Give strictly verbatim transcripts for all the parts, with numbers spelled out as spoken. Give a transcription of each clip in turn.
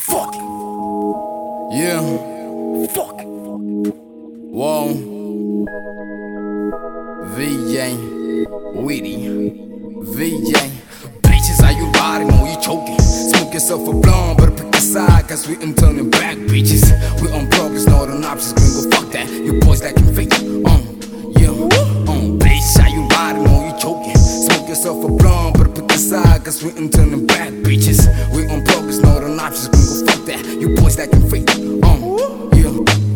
Fuck. Yeah. Fuck. Whoa. V J. Witty. V J. Bitches, are you riding or you choking? Smoke yourself a blunt, better pick a side, cause we ain't turning back, bitches. We on progress, not on options, gringo, fuck that. You boys lacking faith. Um, yeah. Um, bitch, are you riding or you choking? Smoke yourself a blunt, better pick a side, cause we ain't turning back, bitches. We on progress, not on options, gringo, fuck that. You boys lacking faith. Um, yeah.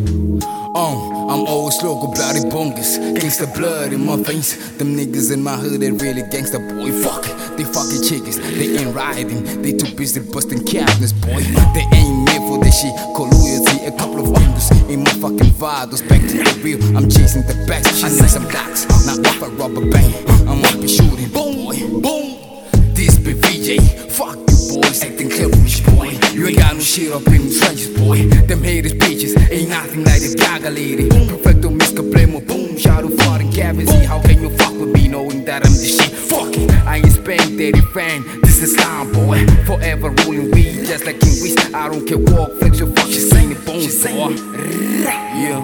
Um, I'm old, slow, go bloody bungus. Gangsta blood in my veins. Them niggas in my hood, they really gangsta, boy. Fuck, they fucking chickens. They ain't riding, they too busy busting cabinets, boy. They ain't made for this shit. Call loyalty, a couple of fingers in my fucking vitals. Back to the real, I'm chasing the backs. I need some blocks, not off a rubber band. I'm up be shooting, boom, boom. This be V J, fuck you boys, acting cleverish, boy. You ain't got no shit up in the trenches, boy. Them haters bitches ain't nothing like the gaga lady. Perfecto Mister Blamo, boom, shout out foreign cavity. How can you fuck with me knowing that I'm the shit? Fuck it, I ain't Spain, daddy fan. This is slime, boy. Forever rolling weed, just like in Greece. I don't care, walk, flex your fuck, she saying it, boom, boy. Yeah.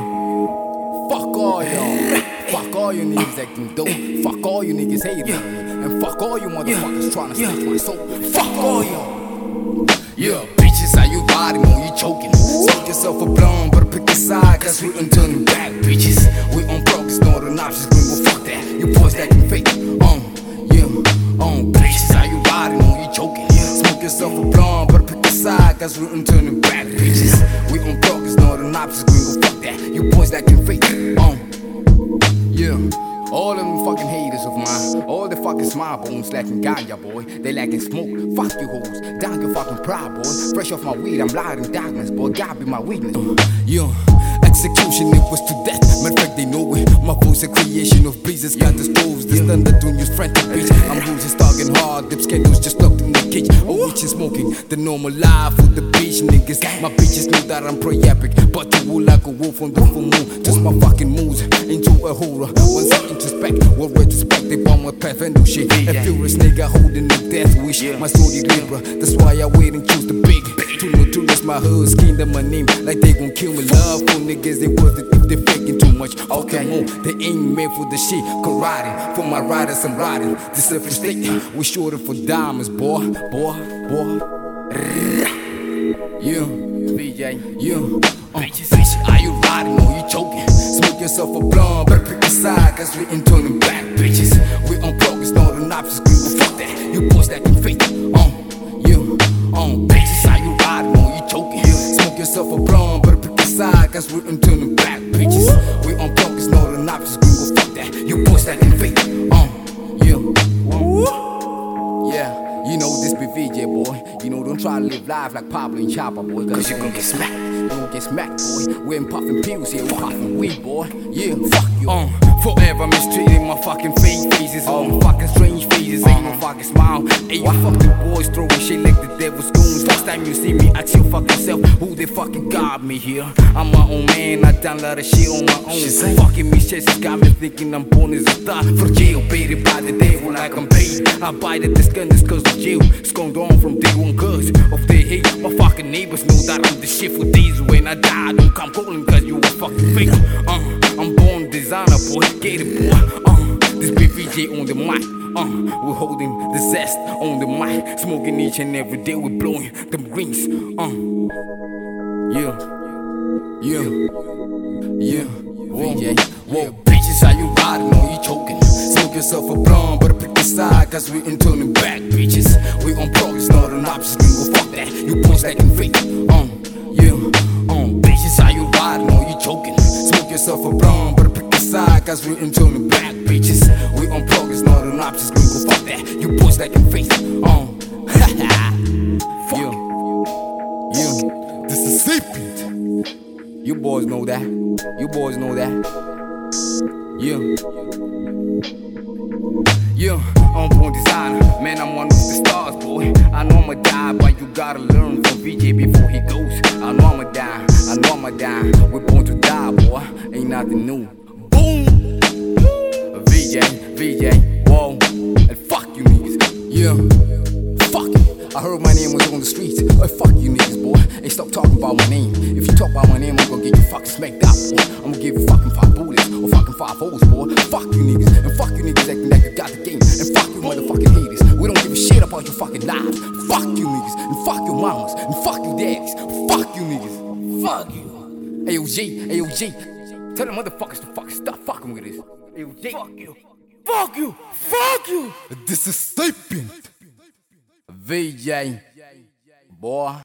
Fuck all y'all. Fuck all you niggas acting dope. Fuck all you niggas hating. Yeah. And fuck all you motherfuckers yeah. trying to snatch my soul. Fuck all y'all. Yeah, bitches, are you riding or you choking? Smoke yourself a blunt, better pick a side, cause we ain't turning back, bitches. We on progress, not on options, gringo, fuck that. You boys lacking faith. Um, yeah, um, bitches, are you riding or you choking? Smoke yourself a blunt, better pick a side, cause we ain't turning back, bitches. We on progress, not on options, gringo, fuck that. You boys lacking faith. Um, yeah. All them fucking haters of mine, all the fucking smile bones lacking ganja, boy. They lacking smoke, fuck you hoes, down your fucking pride, boy. Fresh off my weed, I'm loud in darkness, boy. God be my weakness. Uh, yeah, execution, it was to death. Matter of fact, they know it. My voice a creation of breezes, got the stoves, the thunder doing use frantic beats. I'm losing, starting hard, dip schedules just locked in the cage. Oh, witch is smoking, the normal life with the beach niggas. My bitches know that I'm pre-epic, but you will like a wolf on the full moon. Just my fucking moves into a horror. One second introspect, well retrospect, they bomb my path and do shit. A furious nigga holding the death wish. My story Libra, that's why I wait and choose the big. Too notorious, my hood scheme them my name like they gon' kill me. Love for niggas, they worth it if they faking too much. Okay, more, they ain't made for the shit. Karate, for my riders, I'm riding. This surface state, we shorted for diamonds, boy, boy, boy. Yeah, V J, yeah. Uh, bitch, are you riding or you choking? Smoke yourself a blunt, better pick a side, cause we ain't turning back, bitches. We on progress, not on options, gringo, fuck that. You boys lacking faith. Um, yeah, um, bitches, are you riding or you choking? Smoke yourself a blunt, better pick a side, cause we ain't turning back, bitches. We on progress, not on options, gringo, fuck that. You boys lacking faith. Um, yeah, um, yeah. You know this be V J, boy. You know, don't try to live life like Pablo and Chopper, boy. Cause you gon' get smacked. You gon' get smacked, boy. We ain't puffin' pills here, we puffin' weed, boy. Yeah, fuck you. Um, forever mistreating my fucking fake faces. All my fucking strange faces. Ain't no fucking smile. Hey, you fucking boys throwing shit like the devil's goons. Last time you see me, ask your fucking self who they fucking got me here. I'm my own man, I done a lot of shit on my own. Fucking me chases got me thinking I'm born as a star. For jail, baited by the devil like I'm paid. I bite at this gun just cause of jail. Scorned on from day one cause of their hate. My fucking neighbors know that I'm the shit for days. When I die, don't come calling cause you a fucking fake. Uh, I'm born designer, boy, get it, boy. Uh, this be V J on the mic. Uh, we're holding the zest on the mic. Smoking each and every day, we're blowing them greens. Uh, yeah, yeah, yeah. Whoa, V J, whoa, bitches, are you riding or you choking? Smoke yourself a blunt, better pick a side, cause we ain't turning back, bitches. We on progress, not on options, gringo, fuck that. You boys lacking faith. Um, yeah, um, bitches, are you riding or you choking? Smoke yourself a blunt, better pick a side, cause we ain't turning back, bitches. We on progress, not on options, gringo, fuck that. You boys lacking faith. Um, yeah, yeah, this is Sapient. You boys know that. You boys know that. Yeah. Yeah, I'm born designer. Man, I'm one of the stars, boy. I know I'ma die, but you gotta learn from V J before he goes. I know I'ma die. I know I'ma die. We're born to die, boy. Ain't nothing new. Boom! V J, V J, whoa. And fuck you niggas. Yeah. Fuck it. I heard my name was on the streets. Hey, fuck you niggas, boy. Hey, stop talking about my name. If you talk about my name, I'm gonna get you fucking smacked out, boy. I'm gonna give you fucking five bullets or fucking five holes, boy. Fuck you niggas, and fuck you niggas acting like you got the game. And fuck you motherfucking haters. We don't give a shit about your fucking lives. Fuck you niggas, and fuck your mamas, and fuck you daddies. Fuck you niggas. Fuck you. A O G, A O G. Tell the motherfuckers to fucking stop fucking with this. A O G. Fuck you. Fuck you. Fuck you. This is Sapient. V J. Boy.